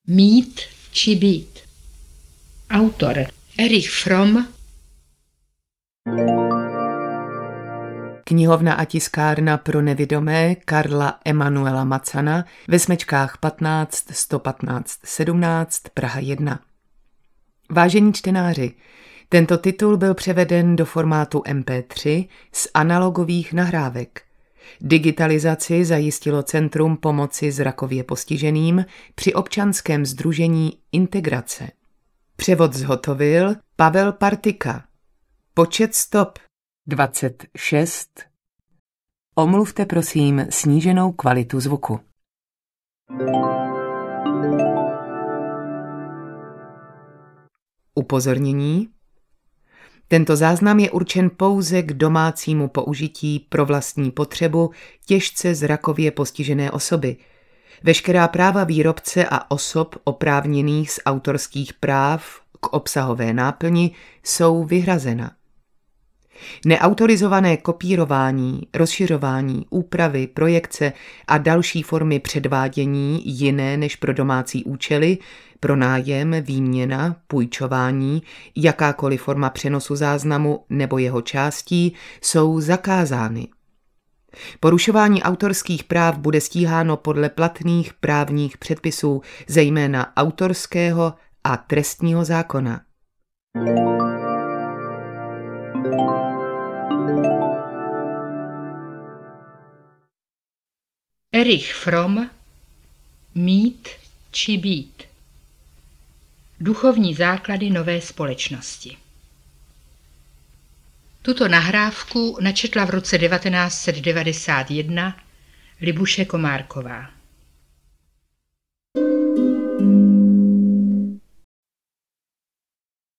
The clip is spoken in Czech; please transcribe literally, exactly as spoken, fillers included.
Mít či být. Autor Erich Fromm. Knihovna a tiskárna pro nevidomé Karla Emanuela Macana ve Smečkách patnáct sto patnáct sedmnáct Praha jedna. Vážení čtenáři, tento titul byl převeden do formátu em pé tři z analogových nahrávek. Digitalizaci zajistilo Centrum pomoci zrakově postiženým při občanském sdružení Integrace. Převod zhotovil Pavel Partika. Počet stop dvacet šest. Omluvte prosím sníženou kvalitu zvuku. Upozornění. Tento záznam je určen pouze k domácímu použití pro vlastní potřebu těžce zrakově postižené osoby. Veškerá práva výrobce a osob oprávněných z autorských práv k obsahové náplni jsou vyhrazena. Neautorizované kopírování, rozšiřování, úpravy, projekce a další formy předvádění jiné než pro domácí účely, pronájem, výměna, půjčování, jakákoliv forma přenosu záznamu nebo jeho částí jsou zakázány. Porušování autorských práv bude stíháno podle platných právních předpisů, zejména autorského a trestního zákona. Erich Fromm. Mít či být. Duchovní základy nové společnosti. Tuto nahrávku načetla v roce devatenáct set devadesát jedna Libuše Komárková.